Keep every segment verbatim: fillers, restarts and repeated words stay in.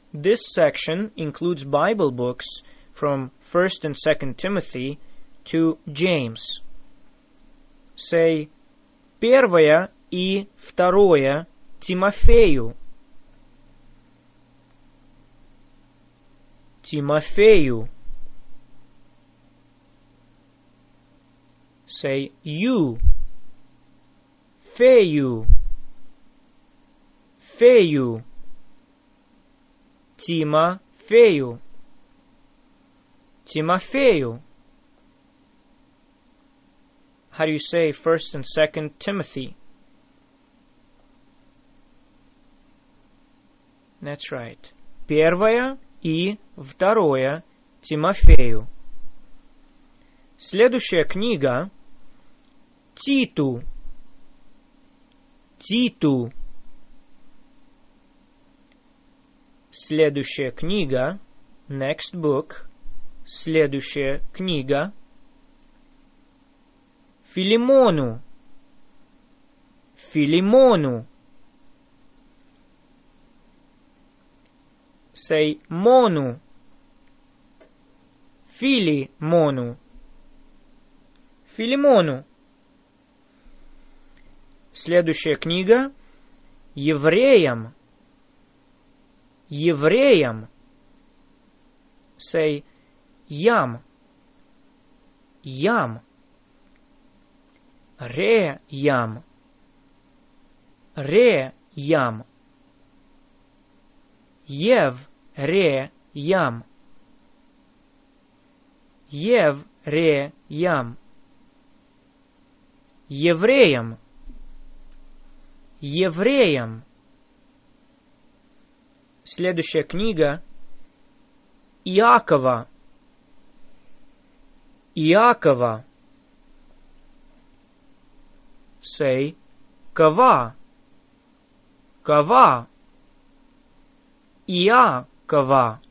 This section includes Bible books from First and Second Timothy to James. Say первое и второе Тимофею. Тимофею. Say you. Фею. Фею. Тимофею. Тимофею. How do you say First and Second Timothy? That's right. Первое и второе Тимофею. Следующая книга Титу. Титу. Следующая книга Next book. Следующая книга Филимону. Филимону. Say мону. Филимону. Филимону. Следующая книга Евреям. Евреям. Say ям. Ям. Ре-ям. Ре-ям. Ев-ре-ям. Ев-ре-ям. Евреям. Евреям. Следующая книга Иакова. Иакова. Say кова. Кова. Иакова.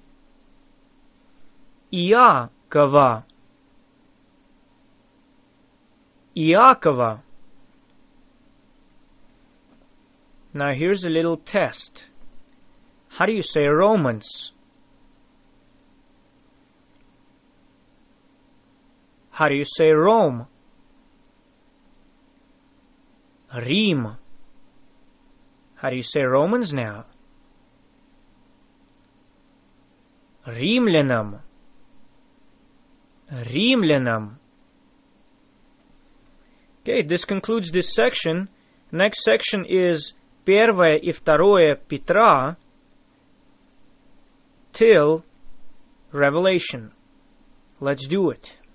Иакова. Иакова. Now here's a little test. How do you say Romans? How do you say Rome? Рим. How do you say Romans now? Римлянам. Римлянам. Okay, this concludes this section. Next section is первое и второе Петра till Revelation. Let's do it.